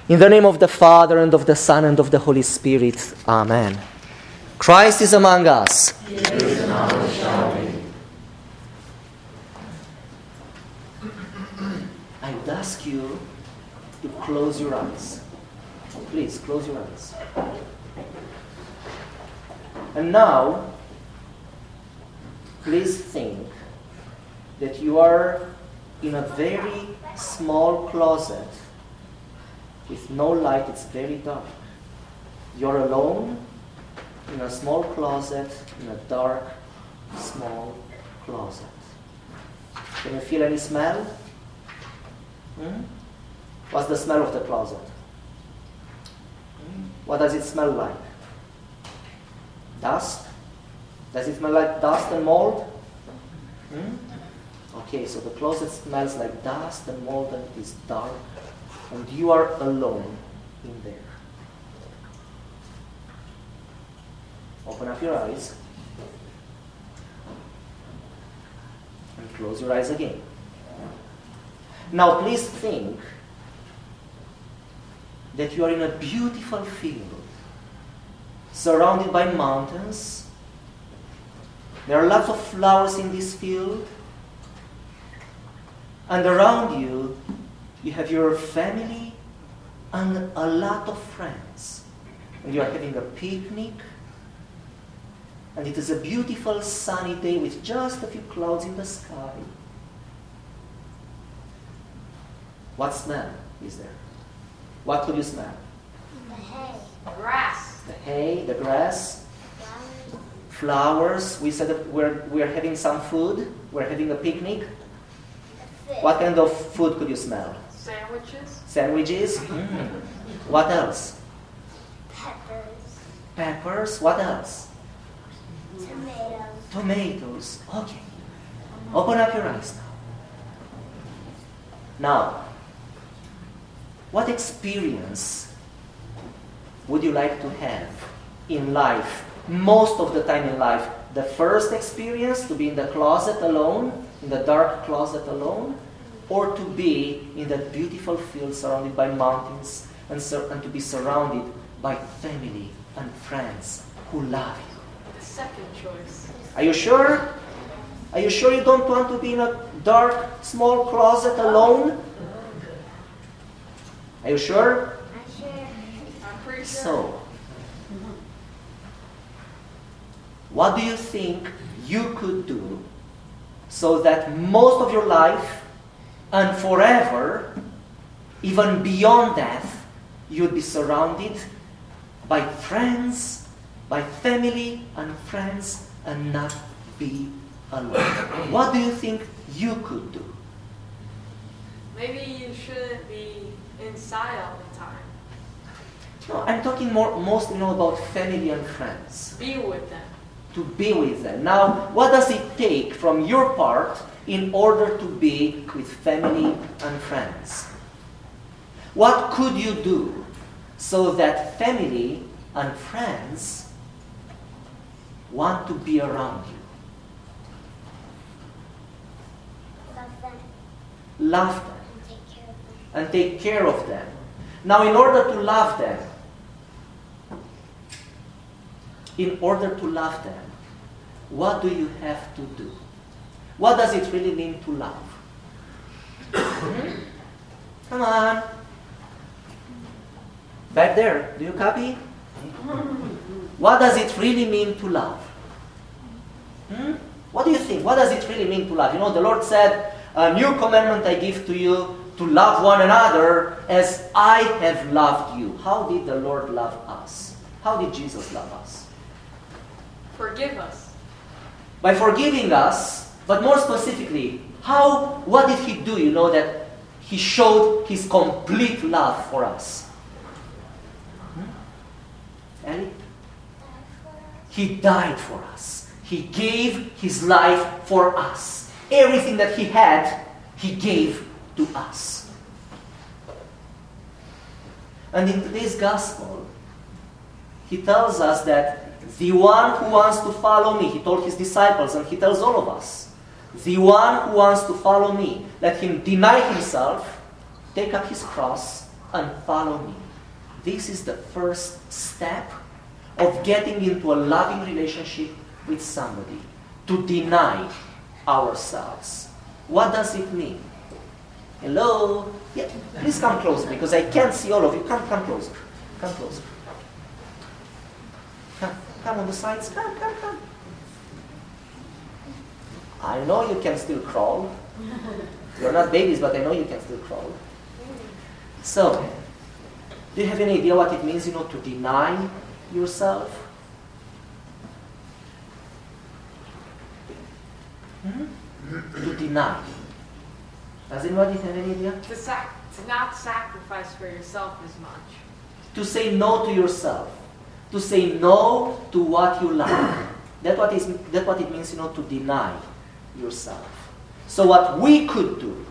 In the name of the Father, and of the Son, and of the Holy Spirit. Amen. Christ is among us. I would ask you to close your eyes. Please, close your eyes. And now, please think that you are in a very small closet with no light. It's very dark. You're alone in a small closet, in a dark, small closet. Can you feel any smell? What's the smell of the closet? What does it smell like? Dust? Does it smell like dust and mold? Okay, so the closet smells like dust and mold, and it is dark, and you are alone in there. Open up your eyes and close your eyes again. Now please think that you are in a beautiful field, surrounded by mountains. There are lots of flowers in this field. And around you, you have your family and a lot of friends. And you are having a picnic. And it is a beautiful sunny day with just a few clouds in the sky. What smell is there? What could you smell? The hay. Grass. The hay, the grass, flowers. We said that we're having some food. We're having a picnic. What kind of food could you smell? Sandwiches. Sandwiches. What else? Peppers. Peppers. What else? Tomatoes. Tomatoes. Okay. Open up your eyes now. Now, what experience would you like to have in life? Most of the time in life, the first experience, to be in the closet alone, in the dark closet alone, or to be in that beautiful field surrounded by mountains and to be surrounded by family and friends who love you. The second choice. Are you sure? Are you sure you don't want to be in a dark, small closet alone? Are you sure? I'm sure. I'm pretty sure. So, what do you think you could do so that most of your life and forever, even beyond death, you'd be surrounded by friends, by family and friends, and not be alone? What do you think you could do? Maybe you shouldn't be inside all the time. No, I'm talking mostly about family and friends. Be with them. To be with them. Now, what does it take from your part in order to be with family and friends? What could you do so that family and friends want to be around you? Love them. Love them And take care of them. and take care of them. Now, in order to love them, what do you have to do? What does it really mean to love? Come on. Back there, do you copy? What does it really mean to love? What do you think? What does it really mean to love? You know, the Lord said, "A new commandment I give to you, to love one another as I have loved you." How did the Lord love us? How did Jesus love us? Forgive us. By forgiving us, but more specifically, what did He do? You know, that He showed His complete love for us. Ellie? He died for us. He gave His life for us. Everything that He had, He gave to us. And in today's gospel, He tells us that the one who wants to follow me, He told His disciples, and He tells all of us, the one who wants to follow me, let him deny himself, take up his cross, and follow me. This is the first step of getting into a loving relationship with somebody. To deny ourselves. What does it mean? Hello? Yeah, please come closer because I can't see all of you. Come closer. Come closer. Come on the sides. Come. I know you can still crawl. You're not babies, but I know you can still crawl. So, do you have any idea what it means, to deny yourself? To deny. Does anybody have any idea? To not sacrifice for yourself as much. To say no to yourself. To say no to what you like. That's what it means, to deny yourself. So what we could do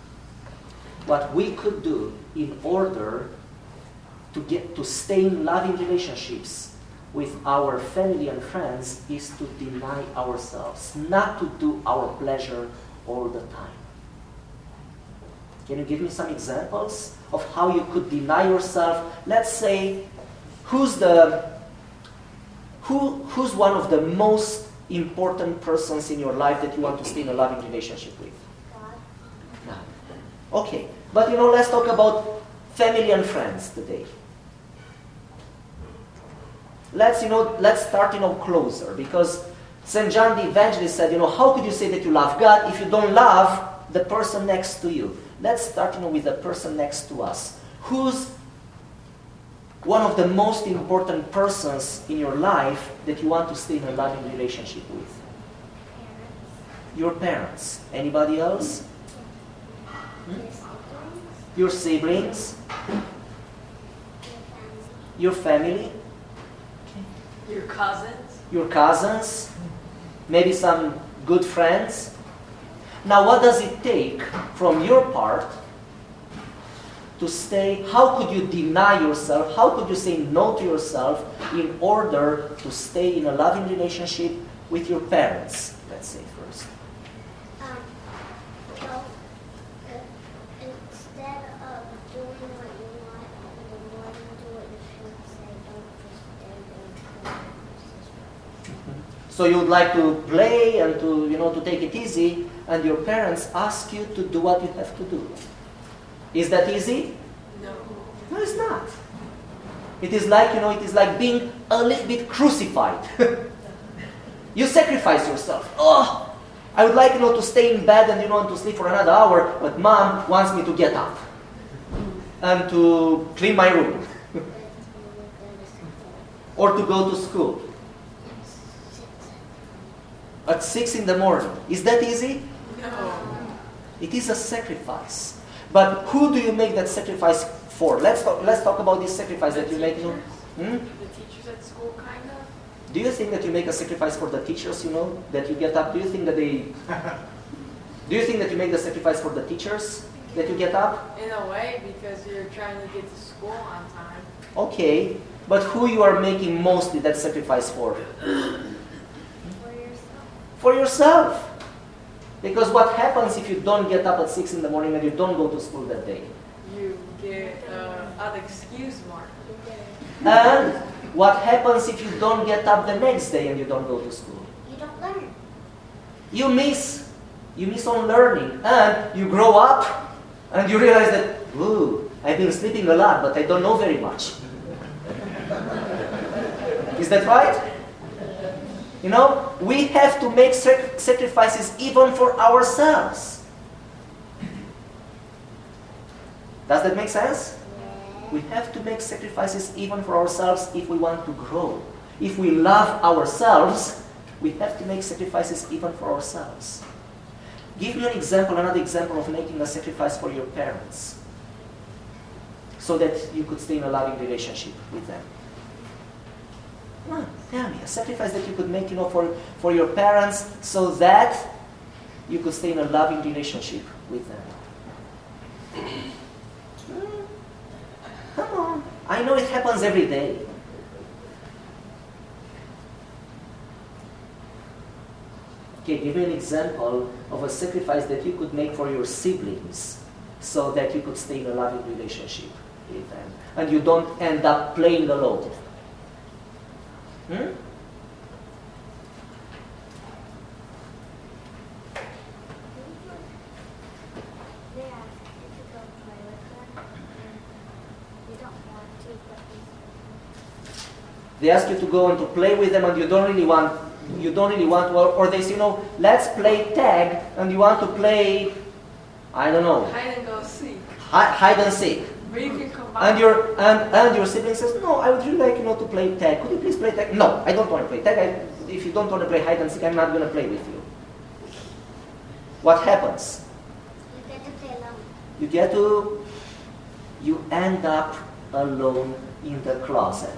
in order to stay in loving relationships with our family and friends is to deny ourselves, not to do our pleasure all the time. Can you give me some examples of how you could deny yourself? Let's say, who's one of the most important persons in your life that you want to stay in a loving relationship with? God. No. Okay, but let's talk about family and friends today. Let's start closer, because St. John the Evangelist said, how could you say that you love God if you don't love the person next to you? Let's start with the person next to us. Who's one of the most important persons in your life that you want to stay in a loving relationship with? Parents. Your parents. Anybody else? Your siblings. Your siblings? Your family? Your cousins. Your cousins? Maybe some good friends? Now, what does it take from your part to stay? How could you deny yourself? How could you say no to yourself in order to stay in a loving relationship with your parents? Let's say first. Well, instead of doing what you want in the morning, do what you should say. Don't just stand there and try. So you would like to play and to take it easy, and your parents ask you to do what you have to do. Is that easy? No. No, it's not. It is like being a little bit crucified. You sacrifice yourself. Oh, I would like to stay in bed and to sleep for another hour, but mom wants me to get up and to clean my room or to go to school at 6 in the morning. Is that easy? No. It is a sacrifice. But who do you make that sacrifice for? Let's talk about this sacrifice that you make. The teachers at school, kind of. Do you think that you make a sacrifice for the teachers, that you get up? Do you think that you make the sacrifice for the teachers, that you get up? In a way, because you're trying to get to school on time. Okay, but who you are making mostly that sacrifice for? For yourself. For yourself. Because what happens if you don't get up at 6 in the morning and you don't go to school that day? You get an excuse mark. And what happens if you don't get up the next day and you don't go to school? You don't learn. You miss on learning, and you grow up and you realize that, ooh, I've been sleeping a lot, but I don't know very much. Is that right? We have to make sacrifices even for ourselves. Does that make sense? We have to make sacrifices even for ourselves if we want to grow. If we love ourselves, we have to make sacrifices even for ourselves. Give me another example of making a sacrifice for your parents so that you could stay in a loving relationship with them. Come on, tell me, a sacrifice that you could make, for your parents so that you could stay in a loving relationship with them. Come on. I know it happens every day. Okay, give me an example of a sacrifice that you could make for your siblings so that you could stay in a loving relationship with and you don't end up playing alone? They ask you to go play with them, and you don't want to, but They ask you to go and to play with them, and you don't really want, or they say, let's play tag, and you want to play, I don't know, Hide and go seek. hide and seek. But you can combine. And your sibling says, no, I would really like to play tag. Could you please play tag? No, I don't want to play tag. If you don't want to play hide and seek, I'm not going to play with you. What happens? you get to play alone. You end up alone in the closet.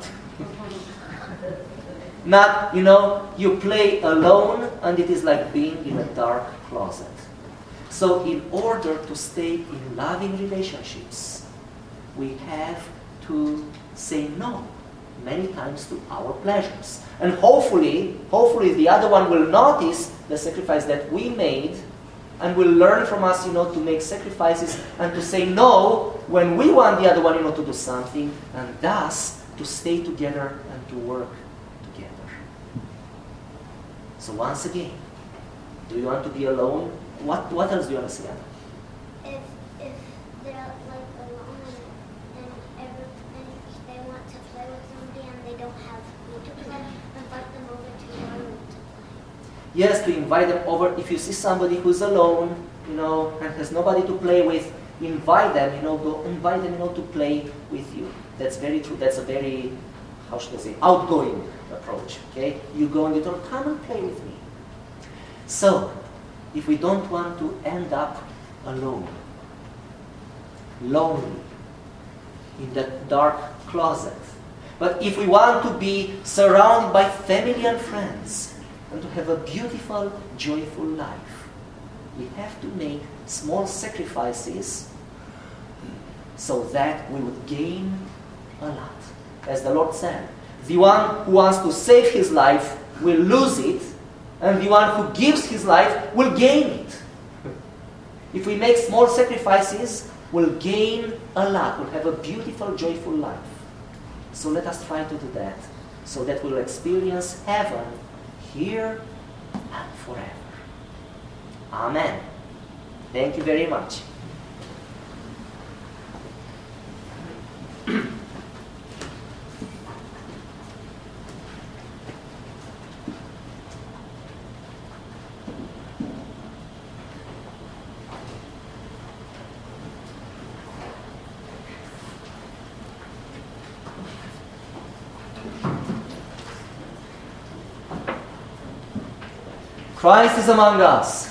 Not, you play alone, and it is like being in a dark closet. So in order to stay in loving relationships, we have to say no many times to our pleasures. And hopefully the other one will notice the sacrifice that we made and will learn from us, to make sacrifices and to say no when we want the other one, to do something, and thus to stay together and to work together. So once again, do you want to be alone? What else do you want to say, Anna? If they're like alone and they want to play with somebody and they don't have who to play, invite them over to your room to play. Yes, to invite them over. If you see somebody who's alone, and has nobody to play with, invite them, go invite them, to play with you. That's very true. That's a very, how should I say, outgoing approach. Okay? You go and you tell, come and play with me. So, if we don't want to end up alone, lonely, in that dark closet, but if we want to be surrounded by family and friends, and to have a beautiful, joyful life, we have to make small sacrifices so that we would gain a lot. As the Lord said, the one who wants to save his life will lose it, and the one who gives his life will gain it. If we make small sacrifices, we'll gain a lot. We'll have a beautiful, joyful life. So let us try to do that, so that we'll experience heaven here and forever. Amen. Thank you very much. Christ is among us.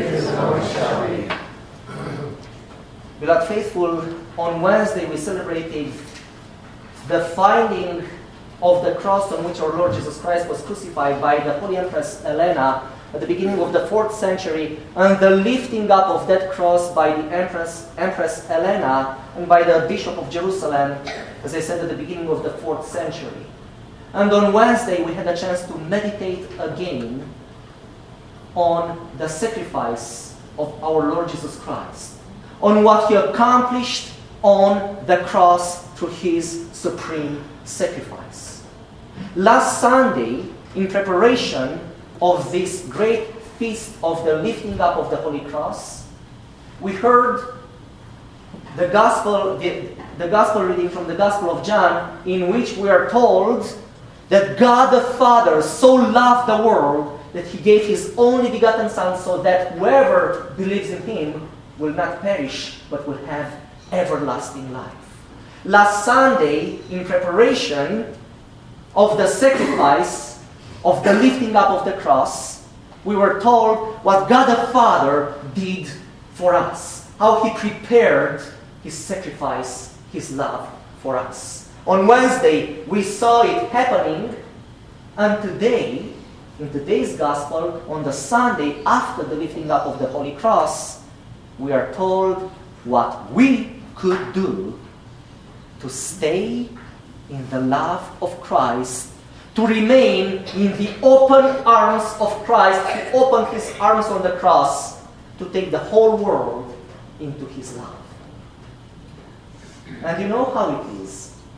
Beloved faithful, on Wednesday we celebrated the finding of the cross on which our Lord Jesus Christ was crucified by the Holy Empress Helena at the beginning of the 4th century, and the lifting up of that cross by the Empress Helena and by the Bishop of Jerusalem, as I said, at the beginning of the 4th century. And on Wednesday we had a chance to meditate again on the sacrifice of our Lord Jesus Christ, on what he accomplished on the cross through his supreme sacrifice. Last Sunday, in preparation of this great feast of the lifting up of the Holy Cross, we heard the gospel reading from the Gospel of John, in which we are told that God the Father so loved the world that he gave his only begotten Son, so that whoever believes in him will not perish, but will have everlasting life. Last Sunday, in preparation of the sacrifice, of the lifting up of the cross, we were told what God the Father did for us, how he prepared his sacrifice, his love for us. On Wednesday, we saw it happening, and today, in today's Gospel, on the Sunday after the lifting up of the Holy Cross, we are told what we could do to stay in the love of Christ, to remain in the open arms of Christ, who opened his arms on the cross to take the whole world into his love. And you know how it is.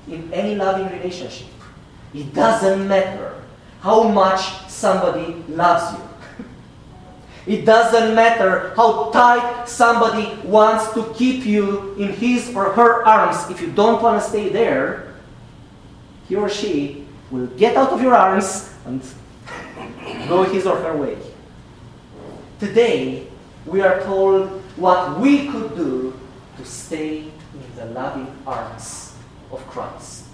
in any loving relationship. It doesn't matter how much somebody loves you. It doesn't matter how tight somebody wants to keep you in his or her arms. If you don't want to stay there, he or she will get out of your arms and go his or her way. Today, we are told what we could do to stay in the loving arms of Christ.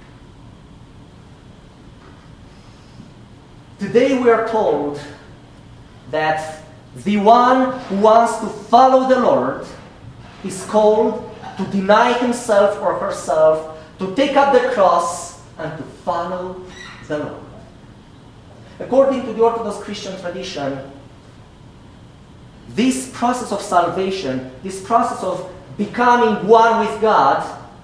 Today we are told that the one who wants to follow the Lord is called to deny himself or herself, to take up the cross, and to follow the Lord. According to the Orthodox Christian tradition, this process of salvation, this process of becoming one with God,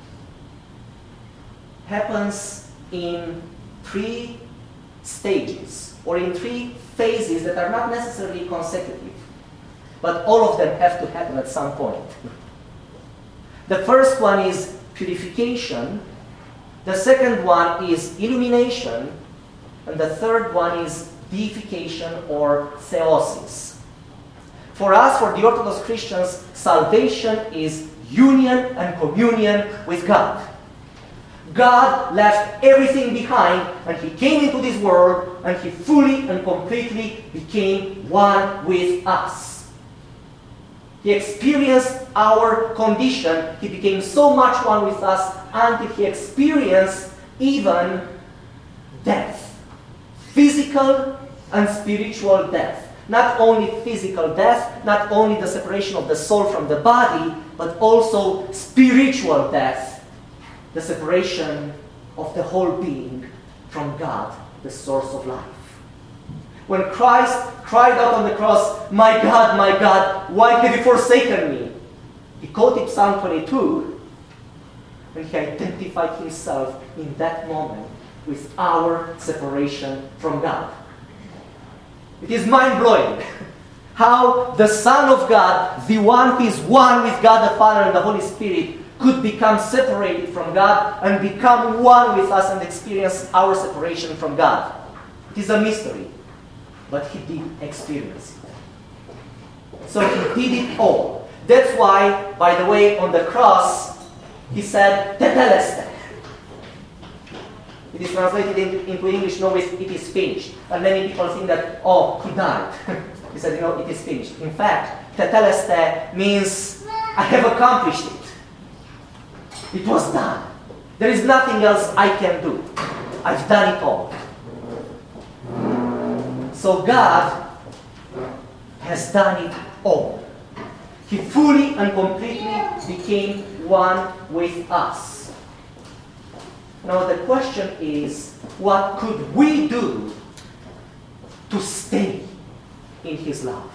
happens in 3 stages, or in 3 phases that are not necessarily consecutive, but all of them have to happen at some point. The first one is purification, the second one is illumination, and the third one is deification or theosis. For us, for the Orthodox Christians, salvation is union and communion with God. God left everything behind and he came into this world and he fully and completely became one with us. He experienced our condition. He became so much one with us until he experienced even death. Physical and spiritual death. Not only physical death, not only the separation of the soul from the body, but also spiritual death. The separation of the whole being from God, the source of life. When Christ cried out on the cross, my God, why have you forsaken me?" He quoted Psalm 22, and he identified himself in that moment with our separation from God. It is mind-blowing how the Son of God, the one who is one with God the Father and the Holy Spirit, could become separated from God and become one with us and experience our separation from God. It is a mystery, but he did experience it. So he did it all. That's why, by the way, on the cross, he said, "Tetelestai." It is translated into English now with "it is finished." And many people think that, oh, he died. He said, "No, it is finished." In fact, "Tetelestai" means, I have accomplished it. It was done. There is nothing else I can do. I've done it all. So God has done it all. He fully and completely became one with us. Now the question is, what could we do to stay in his love?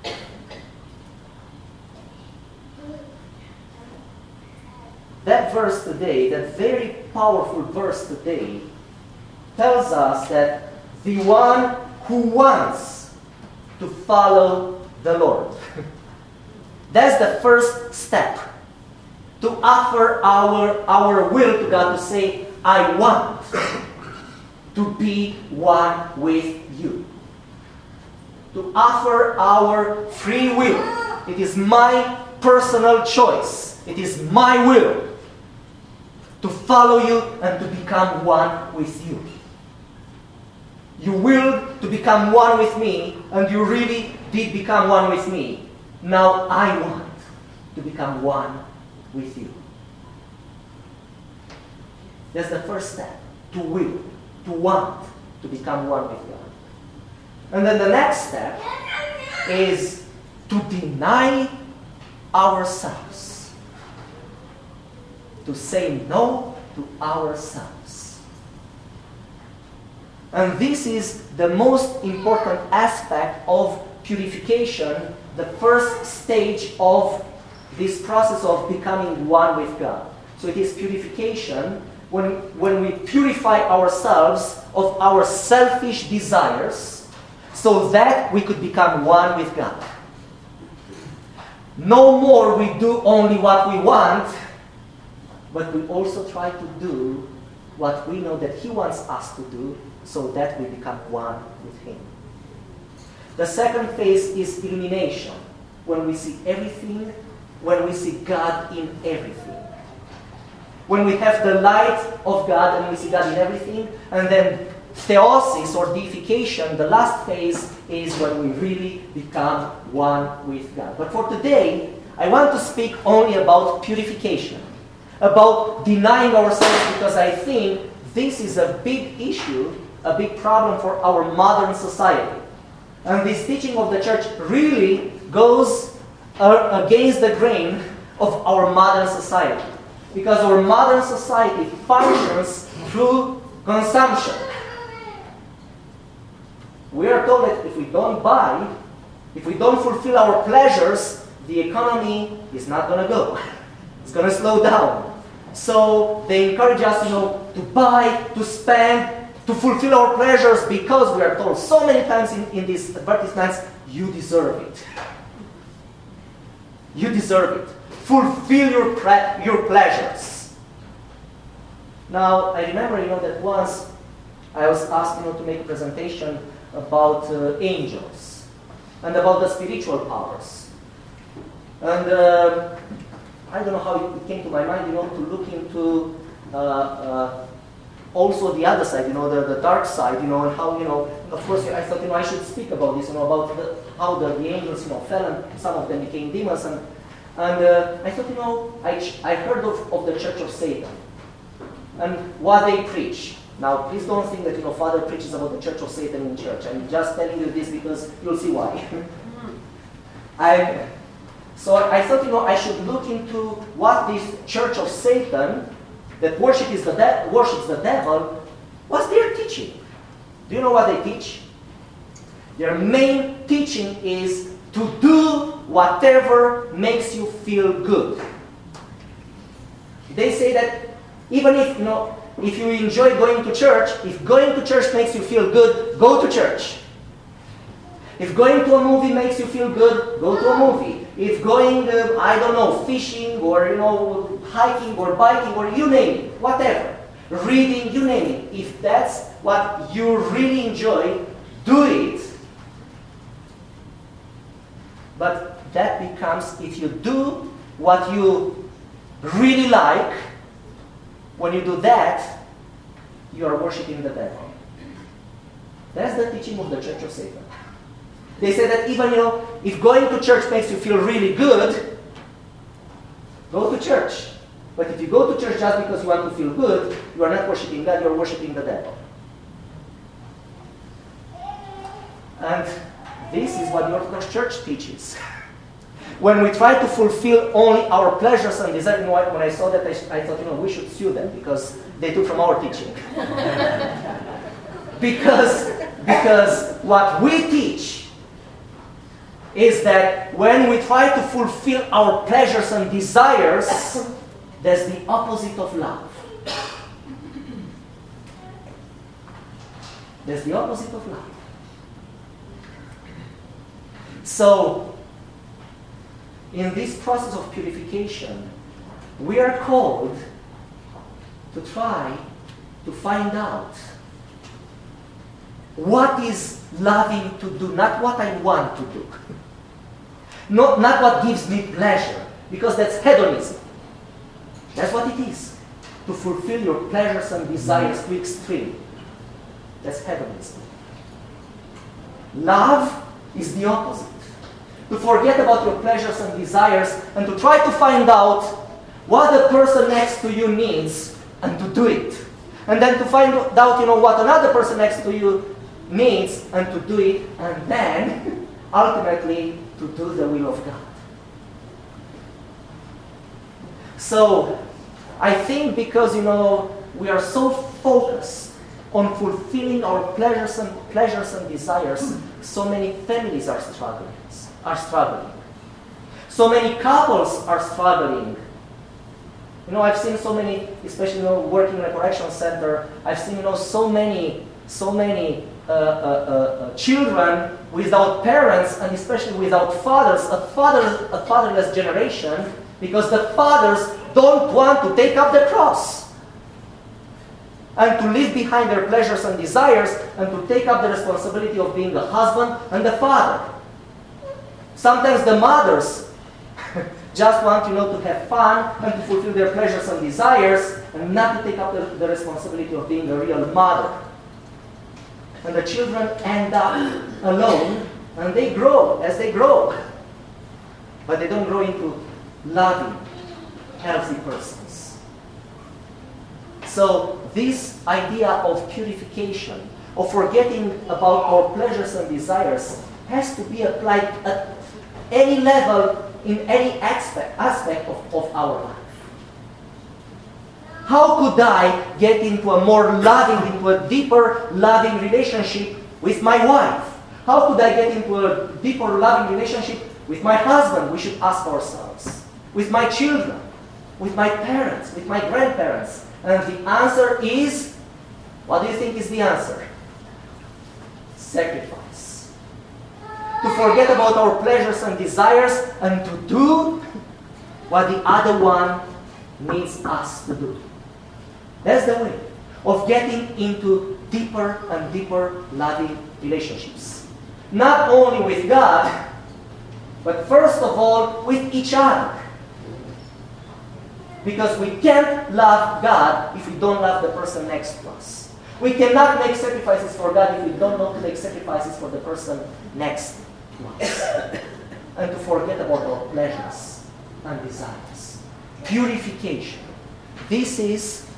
That verse today, that very powerful verse today, tells us that the one who wants to follow the Lord, that's the first step, to offer our will to God, to say, I want to be one with you. To offer our free will. It is my personal choice. It is my will to follow you and to become one with you. You willed to become one with me, and you really did become one with me. Now I want to become one with you. That's the first step. To will, to want to become one with God. And then the next step is to deny ourselves. To say no to ourselves. And this is the most important aspect of purification, the first stage of this process of becoming one with God. So it is purification when we purify ourselves of our selfish desires so that we could become one with God. No more we do only what we want, but we also try to do what we know that He wants us to do so that we become one with Him. The second phase is illumination, when we see everything, when we see God in everything. When we have the light of God and we see God in everything, and then theosis or deification, the last phase is when we really become one with God. But for today, I want to speak only about purification, about denying ourselves, because I think this is a big issue, a big problem for our modern society. And this teaching of the church really goes against the grain of our modern society. Because our modern society functions through consumption. We are told that if we don't buy, if we don't fulfill our pleasures, the economy is not going to go. It's going to slow down. So they encourage us, to buy, to spend, to fulfill our pleasures, because we are told so many times in these advertisements, you deserve it. You deserve it. Fulfill your pleasures. Now, I remember, that once I was asked, to make a presentation about angels and about the spiritual powers. And I don't know how it came to my mind, to look into also the other side, the dark side, and how, of course, I thought, I should speak about this, about how the angels, fell and some of them became demons. And I thought, I heard of the Church of Satan and what they preach. Now, please don't think that, Father preaches about the Church of Satan in church. I'm just telling you this because you'll see why. So I thought, I should look into what this Church of Satan that worships the devil, what's their teaching? Do you know what they teach? Their main teaching is to do whatever makes you feel good. They say that even if, if you enjoy going to church, if going to church makes you feel good, go to church. If going to a movie makes you feel good, go to a movie. If going, fishing or, hiking or biking or you name it, whatever, reading, you name it. If that's what you really enjoy, do it. But that becomes, if you do what you really like, when you do that, you are worshiping the devil. That's the teaching of the Church of Satan. They say that even, if going to church makes you feel really good, go to church. But if you go to church just because you want to feel good, you are not worshiping God, you are worshiping the devil. And this is what the Orthodox Church teaches. When we try to fulfill only our pleasures and desires, when I saw that, I thought, we should sue them because they took from our teaching. because what we teach is that when we try to fulfill our pleasures and desires, that's the opposite of love. That's the opposite of love. So, in this process of purification, we are called to try to find out what is loving to do, not what I want to do. Not what gives me pleasure, because that's hedonism. That's what it is. To fulfill your pleasures and desires to extreme. That's hedonism. Love is the opposite. To forget about your pleasures and desires and to try to find out what the person next to you needs and to do it. And then to find out, what another person next to you needs and to do it, and then ultimately to do the will of God. So, I think because, we are so focused on fulfilling our pleasures and desires, so many families are struggling. So many couples are struggling. I've seen so many, especially working in a correction center, I've seen so many children without parents and especially without fathers, a fatherless generation, because the fathers don't want to take up the cross and to leave behind their pleasures and desires and to take up the responsibility of being the husband and the father. Sometimes the mothers just want, to have fun and to fulfill their pleasures and desires and not to take up the responsibility of being a real mother. And the children end up alone and they grow as they grow. But they don't grow into loving, healthy persons. So this idea of purification, of forgetting about our pleasures and desires, has to be applied at any level, in any aspect of our life. How could I get into a more loving, into a deeper loving relationship with my wife? How could I get into a deeper loving relationship with my husband? We should ask ourselves. With my children, with my parents, with my grandparents. And the answer is, what do you think is the answer? Sacrifice. To forget about our pleasures and desires and to do what the other one needs us to do. That's the way of getting into deeper and deeper loving relationships. Not only with God, but first of all with each other. Because we can't love God if we don't love the person next to us. We cannot make sacrifices for God if we don't know to make sacrifices for the person next to us. And to forget about our pleasures and desires. Purification. This is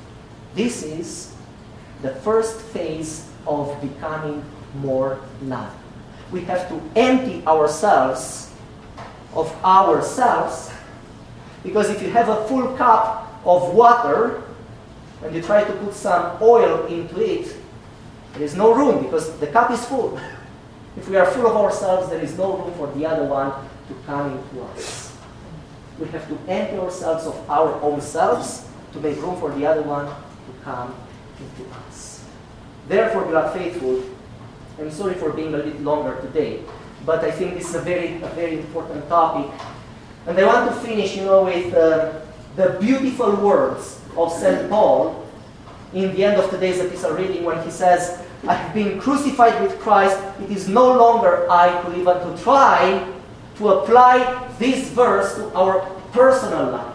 the first phase of becoming more loving. We have to empty ourselves of ourselves, because if you have a full cup of water and you try to put some oil into it, there is no room because the cup is full. If we are full of ourselves, there is no room for the other one to come into us. We have to empty ourselves of our own selves to make room for the other one to come into us. Therefore, beloved faithful, I'm sorry for being a little longer today, but I think this is a very important topic. And I want to finish, with the beautiful words of St. Paul in the end of today's epistle reading when he says, I have been crucified with Christ. It is no longer I who live, and to try to apply this verse to our personal life.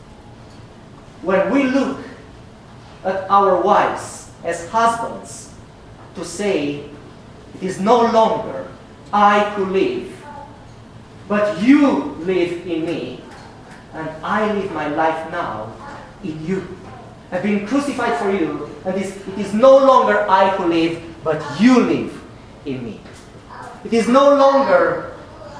When we look at our wives as husbands, to say, it is no longer I who live, but you live in me, and I live my life now in you. I've been crucified for you, and it is no longer I who live, but you live in me. It is no longer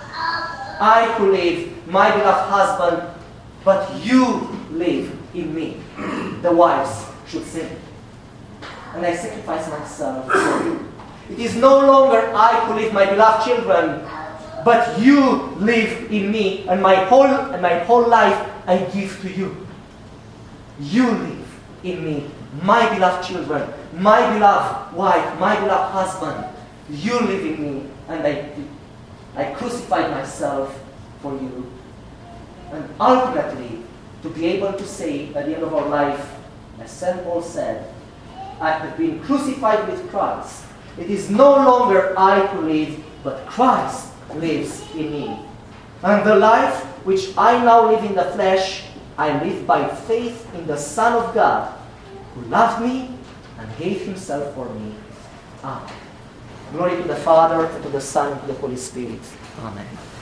I who live, my beloved husband, but you live in me. The wives should say. And I sacrifice myself for you. It is no longer I who live, my beloved children, but you live in me, and my whole life I give to you. You live in me, my beloved children, my beloved wife, my beloved husband. You live in me, and I crucified myself for you. And ultimately, to be able to say at the end of our life, as St. Paul said, I have been crucified with Christ. It is no longer I who live, but Christ lives in me. And the life which I now live in the flesh, I live by faith in the Son of God, who loved me and gave himself for me. Amen. Glory to the Father, and to the Son, and to the Holy Spirit. Amen.